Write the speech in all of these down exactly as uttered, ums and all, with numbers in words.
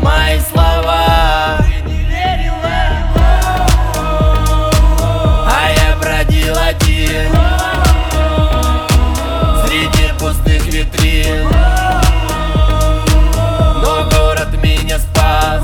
мои слова. Ты не верила, а я бродил один среди пустых витрин, но город меня спас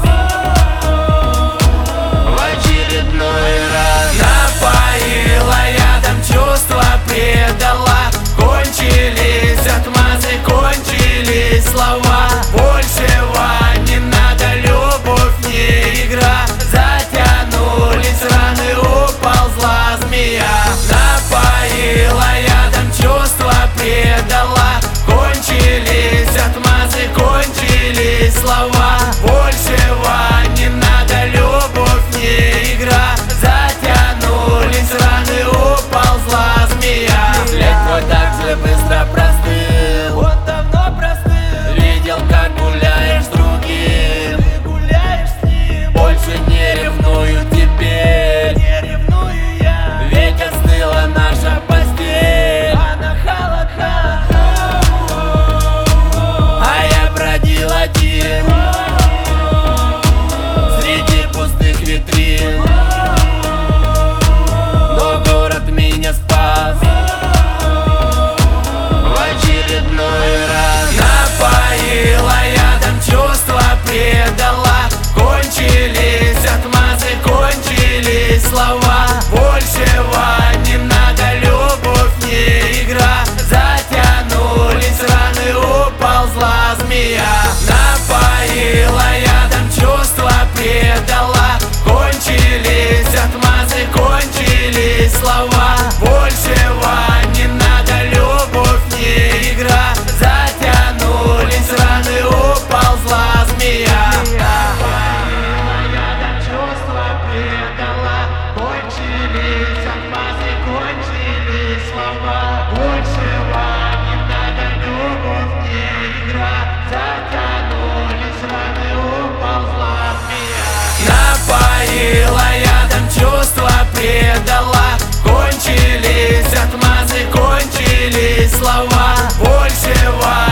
в очередной раз. Напоила ядом, чувства предала, кончились отмазы, кончились слова. Большего не надо, любовь не игра. Затянулись раны, уползла змея. Напоила ядом, чувства предала, кончились отмазы, кончились слова. Большего не надо, любовь не игра. Затянулись раны, уползла змея. След твой так же быстро простыл, он давно простыл. видел, как гуляешь с другим. Ты гуляешь с ним, Больше не ревную теперь, не ревную я. ведь остыла наша постель. Она холодна, А я бродил один среди пустых витрин, но город меня спас в очередной раз. Напоила ядом, чувства предала, кончились отмазы, кончились слова. Большего не надо, любовь не игра. Затянулись раны, уползла змея. Напоила ядом, чувства предала, кончились отмазы, кончились слова. Большего не надо, любовь не игра. Затянулись раны, уползла змея. Напоила ядом, чувства предала, кончились отмазы, кончились слова. Большего не надо, любовь не игра. Затянулись раны, уползла змея. Напоила ядом, чувства предала, кончились отмазы, кончились слова. Большего